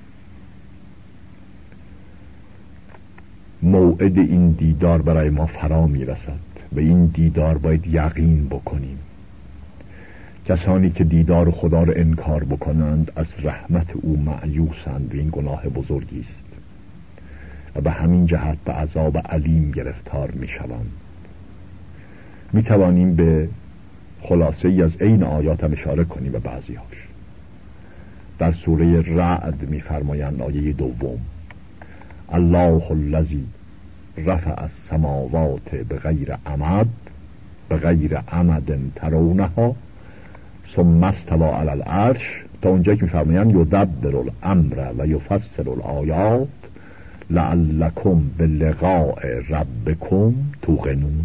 موعد این دیدار برای ما فرا میرسد و این دیدار باید یقین بکنیم. کسانی که دیدار خدا رو انکار بکنند از رحمت او مأیوسند و این گناه بزرگی است و به همین جهت به عذاب علیم گرفتار میشوند. میتوانیم به خلاصه ای از این آیات هم اشاره کنیم و بعضی‌هاش. در سوره رعد میفرمایند آیه دوم: الله الذی رفع السماوات بغیر عمد بغیر عمد ترونها ثم استوى علی العرش، تا اونجایی که میفرمایند یدبر الامر و یفصل الآیات لعلکم بلقاء ربکم توقنون،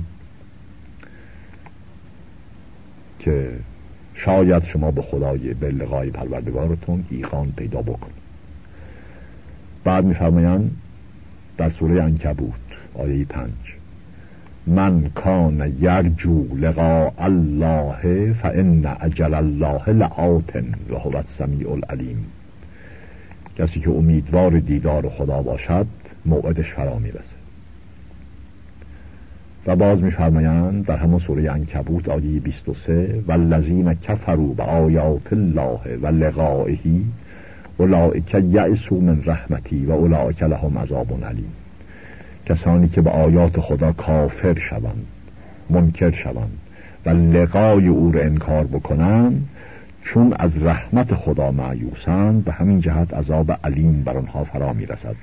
که شاید شما به خدای به لقای پروردگارتون ایقان پیدا بکنید. بعد میفرمایند در سوره عنکبوت آیه پنج: من کان یرجو لقاء الله فان اجل الله لآت و هو السمیع العلیم، کسی که امیدوار دیدار خدا باشد موعدش فرا میرسه. و باز میفرمایند در همون سوره عنکبوت آیه بیست و سه: والذین کفروا بآیات الله و لقائه اولئک یئسوا من رحمتی و اولئک لهم عذاب علیم، کسانی که به آیات خدا کافر شوند، منکر شوند و لقای او را انکار بکنند، چون از رحمت خدا مایوسند، به همین جهت عذاب علیم بر آنها فرا میرسد.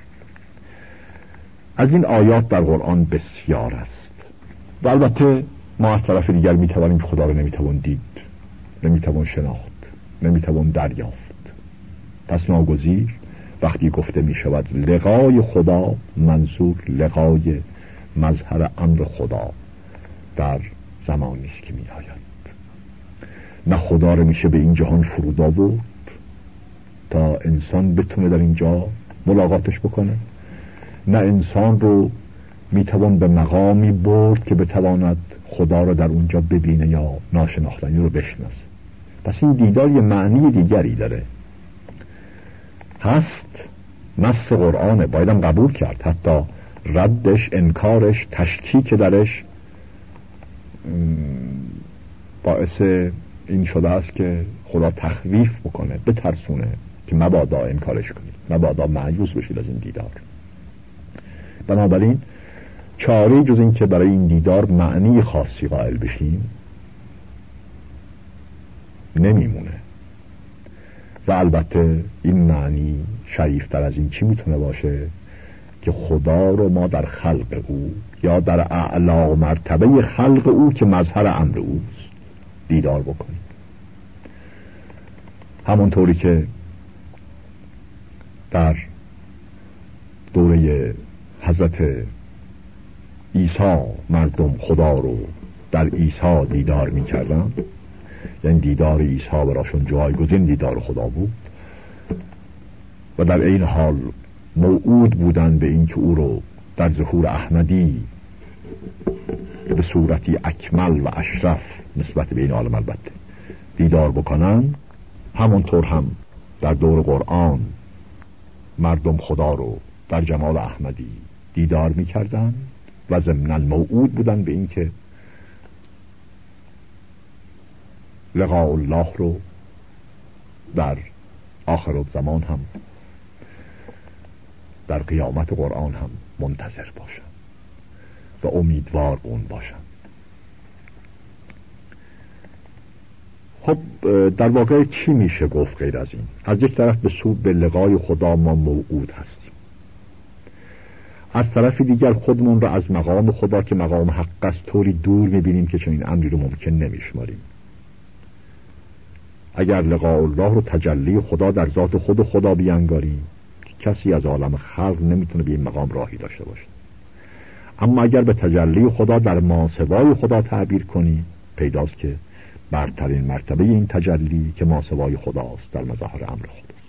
از این آیات در قرآن بسیار است و البته ما از طرف دیگر میتوانیم خدا رو نمیتوان دید، نمیتوان شناخت، نمیتوان دریافت. پس ناگزیر وقتی گفته می شود لقای خدا، منظور لقای مظهر امر خدا در زمانی است که می آید. نه خدا رو میشه به این جهان فرود آورد تا انسان بتونه در اینجا ملاقاتش بکنه، نه انسان رو میتوان به مقامی برد که بتواند خدا رو در اونجا ببینه یا ناشناختنی رو بشناسه. پس این دیدار یه معنی دیگری داره، هست، نص قرآنه، بایدم قبول کرد، حتی ردش، انکارش، تشکیک درش باعث این شده است که خدا تخویف بکنه، بترسونه که مبادا انکارش کنید، مبادا مایوس بشید از این دیدار. بنابراین چاره جز این که برای این دیدار معنی خاصی قائل بشیم نمیمونه. و البته این معنی شریفتر از این چی میتونه باشه که خدا رو ما در خلق او یا در اعلی مرتبه خلق او که مظهر امر اوست دیدار بکنیم. همونطوری که در دوره حضرت عیسی مردم خدا رو در عیسی دیدار میکردن، یعنی دیدار عیسی براشون جایگزین دیدار خدا بود و در این حال موعود بودن به این که او رو در ظهور احمدی به صورتی اکمل و اشرف نسبت به این عالم البته دیدار بکنن، همونطور هم در دور قرآن مردم خدا رو در جمال احمدی دیدار میکردن و ضمناً موعود بودن به این که لقاء الله رو در آخر زمان هم در قیامت قرآن هم منتظر باشن و امیدوار به اون باشن. خب در واقع چی میشه گفت غیر از این؟ از یک طرف به سود به لقای خدا ما موعود هستیم، از طرف دیگر خودمون را از مقام خدا که مقام حق است طوری دور میبینیم که چنین امری رو ممکن نمیشماریم. اگر لقاء الله رو تجلی خدا در ذات خود خدا بیانگاریم، کسی از عالم خلق نمیتونه به این مقام راهی داشته باشه. اما اگر به تجلی خدا در ماسوای خدا تعبیر کنیم، پیداست که برترین مرتبه این تجلی که ماسوای خداست در مظاهر امر خداست.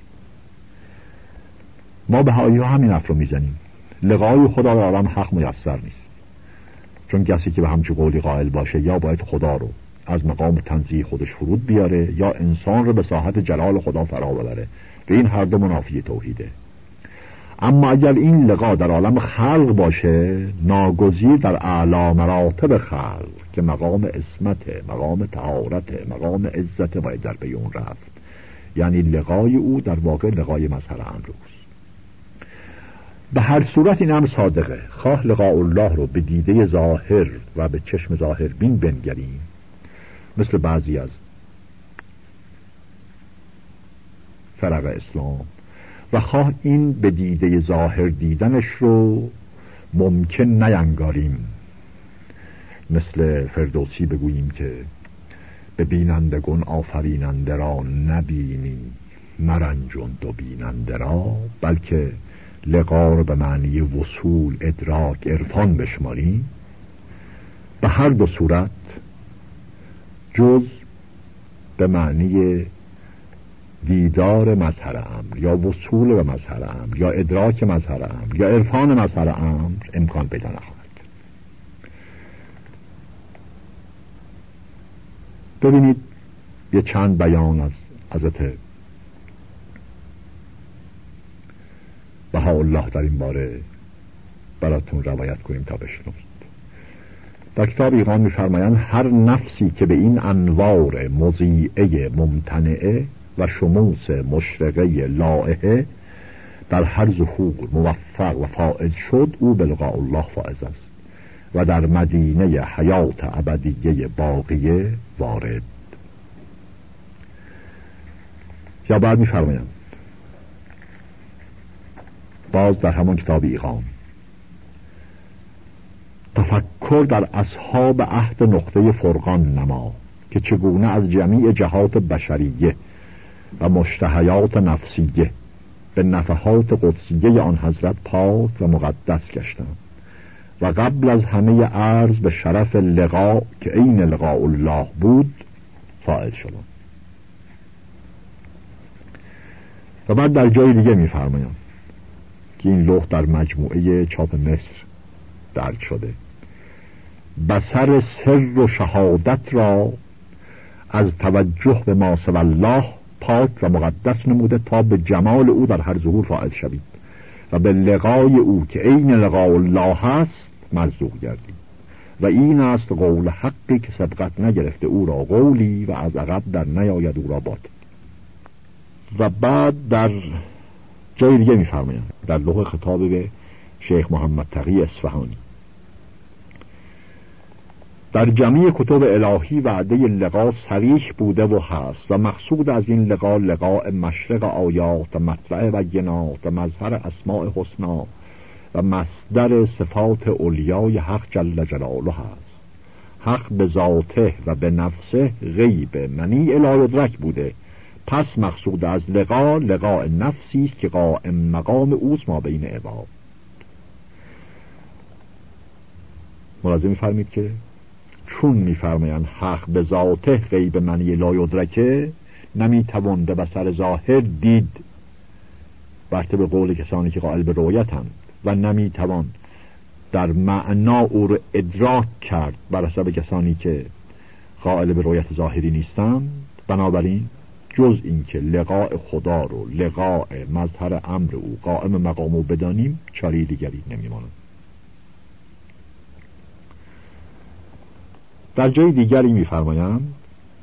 ما بهایی ها همین حرف رو میزنیم، لقای خدا در عالم حق میسر نیست، چون کسی که به همچون قولی قائل باشه یا باید خدا رو از مقام تنزیه خودش فرود بیاره یا انسان رو به ساحت جلال خدا فرا ببره و این هر دو منافی توحیده. اما اگر این لقا در عالم خلق باشه، ناگزیر در اعلی مراتب خلق که مقام عصمت، مقام طهارت، مقام عزت باید در پی اون رفت. یعنی لقای او در واقع لقای مظهر امر اوست. به هر صورت این امر صادقه، خواه لقاء الله رو به دیده ظاهر و به چشم ظاهر بین بنگریم مثل بعضی از فرق اسلام، و خواه این به دیده ظاهر دیدنش رو ممکن نینگاریم مثل فردوسی بگوییم که به بینندگان آفریننده را نبینی مرنجون دو بیننده را، بلکه لقا رو به معنی وصول، ادراک، عرفان بشماریم. به هر دو صورت جز به معنی دیدار مظهر امر یا وصول به مظهر امر یا ادراک مظهر امر یا عرفان مظهر امر امکان پیدا نخواهد. ببینید یه چند بیان از حضرت بهاءالله در این باره براتون روایت کنیم تا بشنوید. در کتاب ایقان می‌فرمایند هر نفسی که به این انوار مضیعه ممتنعه و شموس مشرقه لائحه در هر ظهور موفق و فائز شد، او به لقاء الله فائز است و در مدینه حیات ابدیه باقیه وارد. یا بعد می‌فرمایند باز در همان کتاب ایقان، تفکر در اصحاب عهد نقطه فرقان نما که چگونه از جمیع جهات بشریه و مشتهیات نفسیه به نفحات قدسیه آن حضرت پاک و مقدس گشتند و قبل از همه عرض به شرف لقا که عین لقاء الله بود فائز شدند. و بعد در جای دیگه می‌فرمایند که این لوح در مجموعه چاپ مصر درج شده، بصر سر و شهادت را از توجه به ما سوی الله پاک و مقدس نموده تا به جمال او در هر ظهور فائز شوید و به لقای او که عین لقاء الله هست مرزوق گردید. و این است قول حقی که سبقت نگرفته او را قولی و از عقب در نیاید او را باطل. و بعد در جای دیگه می‌فرمایند در لوح خطاب به شیخ محمد تقی اصفهانی، در جمعی کتب الهی وعده لقا صریح بوده و هست و مقصود از این لقا لقاء مشرق آیات و مطلع بینات و مظهر اسماء حسنا و مصدر صفات اولیای حق جل جلاله هست. حق به ذاته و به نفسه غیب منیع لا یدرک بوده، پس مقصود از لقا لقاء نفسی است که قائم مقام اوست ما بین عباد. ملاحظه می‌فرمایید که چون می‌فرمایند حق به ذاته غیب منی لا یدرکه، نمی‌توان به بصر ظاهر دید بر طبق قول کسانی که قائل به رؤیتند و نمی‌توان در معنا او را ادراک کرد بر حسب کسانی که قائل به رؤیت ظاهری نیستند، بنابراین جز این که لقاء خدا رو لقاء مظهر امر او قائم مقام او بدانیم چاره دیگری نمیماند. در جای دیگری می‌فرمایند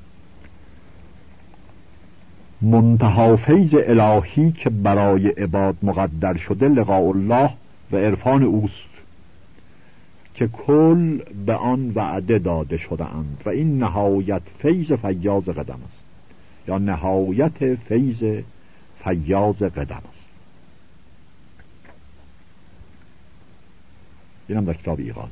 منتهی فیض الهی که برای عباد مقدر شده لقاء الله و عرفان اوست که کل به آن وعده داده شده اند و این نهایت فیض فیاض قدم است، یا نهایت فیض فیاض قدم است. اینم در کتاب ایقانه.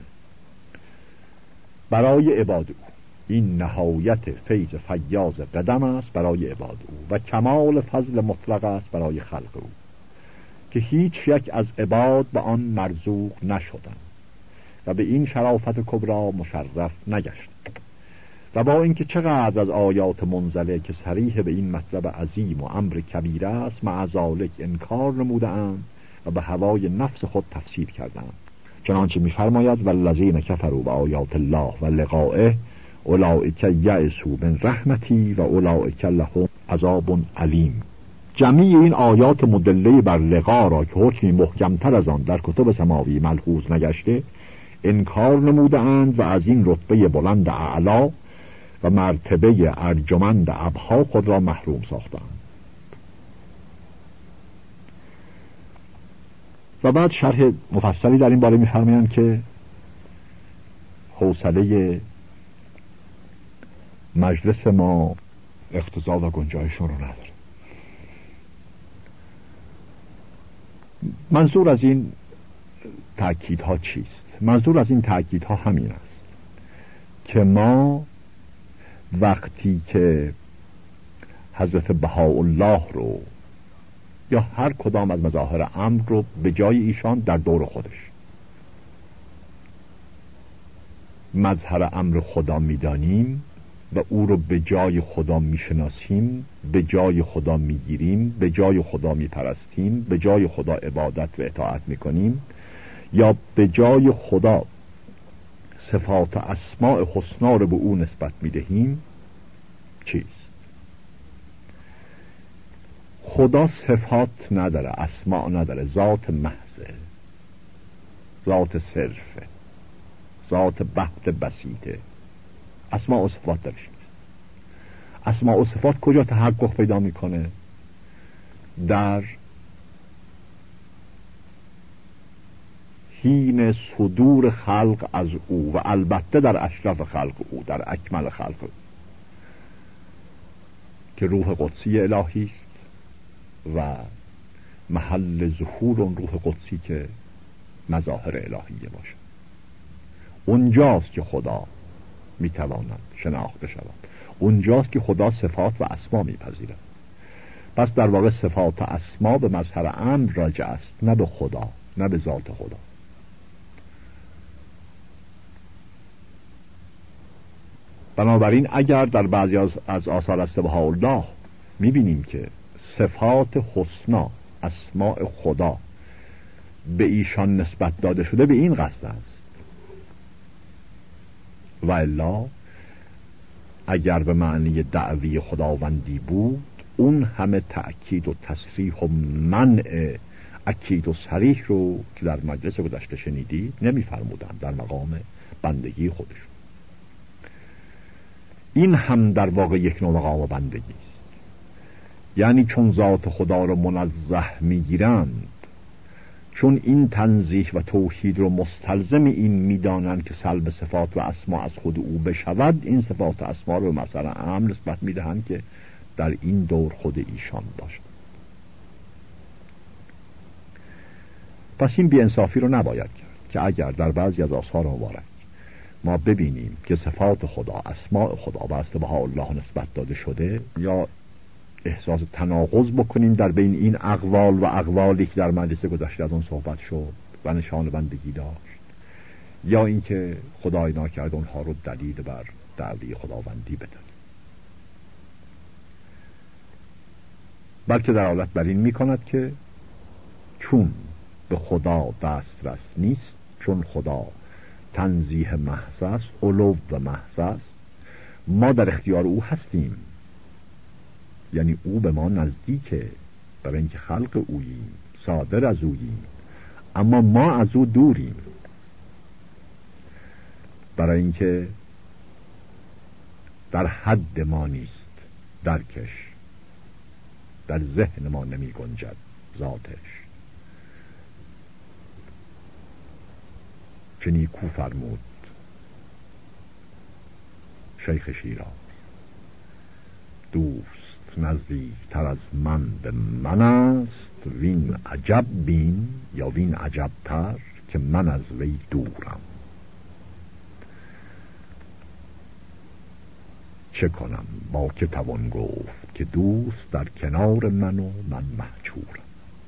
برای عباد او این نهایت فیض فیاض قدم است برای عباد او و کمال فضل مطلق است برای خلق او که هیچ یک از عباد به آن مرزوق نشدند و به این شرافت کبرا مشرف نگشت. و با اینکه چقدر از آیات منزله که صریح به این مطلب عظیم و امر کبیر است مع ذالک انکار نمودند و به هوای نفس خود تفسیر کردند، چنانچه می‌فرماید والذین کفروا بآیات الله و لقائه اولئک یئسوا من رحمتی و اولئک لهم عذاب علیم. جمیع این آیات مدله بر لقا را که حکمی محکمتر از آن در کتب سماوی ملحوظ نگشته انکار نمودند و از این رتبه بلند اعلا و مرتبه ارجمند ابها خود را محروم ساختند. و بعد شرح مفصلی در این باره می‌فرمایند که حوصله مجلس ما اقتضا و گنجایشون رو نداره. منظور از این تأکیدها چیست؟ منظور از این تأکیدها همین است که ما وقتی که حضرت بهاءالله رو یا هر کدام از مظاهر امر رو به جای ایشان در دور خودش مظهر امر خدا میدانیم و او رو به جای خدا میشناسیم، به جای خدا میگیریم، به جای خدا میپرستیم، به جای خدا عبادت و اطاعت میکنیم، یا به جای خدا صفات اسماء حسنا رو به او نسبت میدهیم، چیست؟ خدا صفات نداره، اسماء نداره، ذات محضه، ذات صرفه، ذات بحت بسیطه، اسماء و صفات درش نیست. اسماء و صفات کجا تحقق پیدا میکنه؟ در حین صدور خلق از او و البته در اشرف خلق او، در اکمل خلق او که روح قدسی الهی است و محل ظهور اون روح قدسی که مظاهر الهیه باشه. اونجاست که خدا میتواند شناخته شود، اونجاست که خدا صفات و اسما میپذیرد. پس در واقع صفات و اسما به مظهر امر راجع است، نه به خدا، نه به ذات خدا. بنابراین اگر در بعضی از آثار از بهاءالله میبینیم که صفات حسنا اسماء خدا به ایشان نسبت داده شده، به این قصد است. و الا اگر به معنی دعوی خداوندی بود اون همه تأکید و تصریح و منع اکید و صریح رو که در مجلس گذشته شنیدید نمی‌فرمودند در مقام بندگی خودشون. این هم در واقع یک نوع مقام بندگی است. یعنی چون ذات خدا رو منزه میگیرند، چون این تنزیه و توحید رو مستلزم این میدانند که سلب صفات و اسما از خود او بشود، این صفات و اسما رو مثلا امر نسبت میدهند که در این دور خود ایشان باشد. پس این بی‌انصافی رو نباید کرد که اگر در بعضی از آثار مبارک ما ببینیم که صفات خدا، اسماء خدا به است بهاءالله نسبت داده شده، یا احساس تناقض بکنیم در بین این اقوال و اقوالی که در مجلس گذشته از اون صحبت شد و نشان بندگی داشت، یا اینکه خدای ناکرد اونها رو دلیل بر دعوی خداوندی بدن، بلکه دلالت بر این میکند که چون به خدا دسترس نیست، چون خدا تنزیه محض است، علو و محض است، ما در اختیار او هستیم یعنی او به ما نزدیکه، برای اینکه خلق اوییم، صادر از اوییم، اما ما از او دوریم، برای اینکه در حد ما نیست، درکش در ذهن ما نمی گنجد ذاتش. چه نیکو فرمود شیخ شیراز، دوست نزدیکتر از من به من است، وین عجب بین یا وین عجب تر که من از وی دورم. چه کنم با که توان گفت که دوست در کنار من و من محجورم.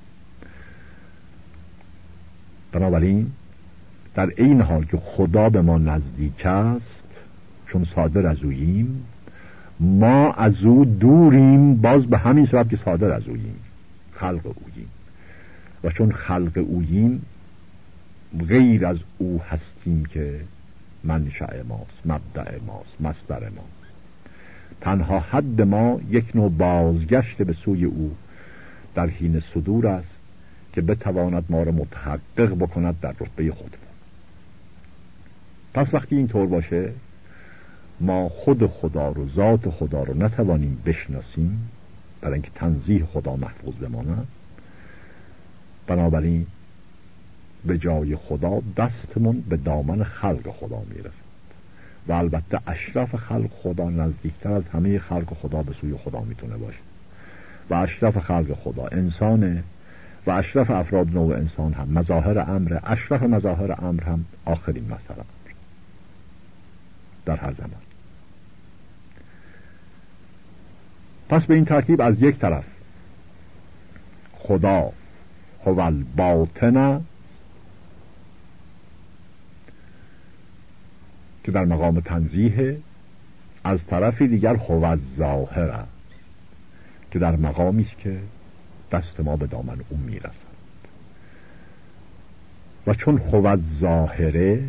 بنابراین در این حال که خدا به ما نزدیک است، چون صادر از اوییم، ما از او دوریم، باز به همین سبب که صادر از اوییم، خلق اوییم، و چون خلق اوییم غیر از او هستیم که منشأ ماست، مبدأ ماست، مصدر ماست. تنها حد ما یک نوع بازگشت به سوی او در حین صدور است که بتواند ما را متحقق بکند در رتبه خود. پس وقتی این طور باشه، ما خود خدا رو، ذات خدا رو نتوانیم بشناسیم، برای اینکه تنزیه خدا محفوظ بماند. بنابراین به جای خدا دستمون به دامن خلق خدا میرسد، و البته اشرف خلق خدا نزدیکتر از همه خلق خدا به سوی خدا میتونه باشه، و اشرف خلق خدا انسانه، و اشرف افراد نوع انسان هم مظاهر امر، اشرف مظاهر امر هم آخرین مظهر امر در هر زمان. پس به این ترتیب از یک طرف خدا هو الباطن که در مقام تنزیه، از طرفی دیگر هو الظاهر است که در مقامی است که دست ما به دامن او میرسد. و چون هو الظاهره،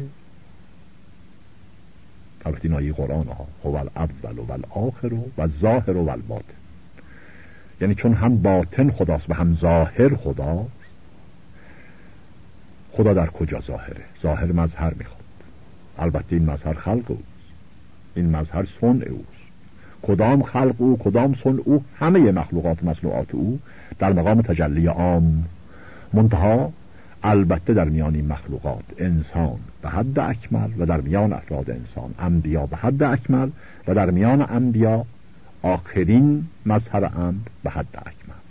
البته این آیه قرآن ها، هو الاول و الاخر و الظاهر و الباطن، یعنی چون هم باطن خداست و هم ظاهر خداست. خدا در کجا ظاهره؟ ظاهر مظهر میخواد. البته این مظهر خلق اوست، این مظهر صنع اوست. کدام خلق او، کدام صنع او؟ همه مخلوقات مصنوعات او در مقام تجلی عام. منتها البته در میان این مخلوقات انسان به حد اکمل، و در میان افراد انسان انبیا به حد اکمل، و در میان انبیا آخرین مظهر امر به حد اکمل.